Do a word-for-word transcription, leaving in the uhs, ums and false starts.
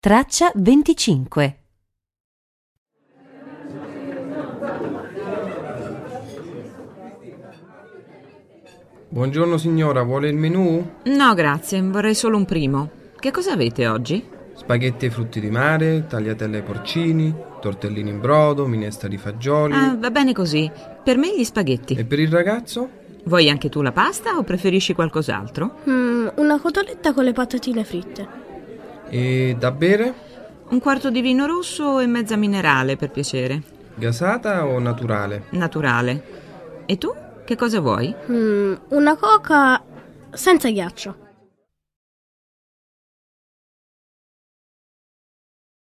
traccia venticinque. Buongiorno signora, vuole il menù? No, grazie, vorrei solo un primo. Che cosa avete oggi? Spaghetti e frutti di mare, tagliatelle ai porcini, tortellini in brodo, minestra di fagioli. Ah, va bene così. Per me gli spaghetti. E per il ragazzo? Vuoi anche tu la pasta o preferisci qualcos'altro? Mm, una cotoletta con le patatine fritte. E da bere? Un quarto di vino rosso e mezza minerale, per piacere. Gasata o naturale? Naturale. E tu? Che cosa vuoi? Mm, una coca senza ghiaccio.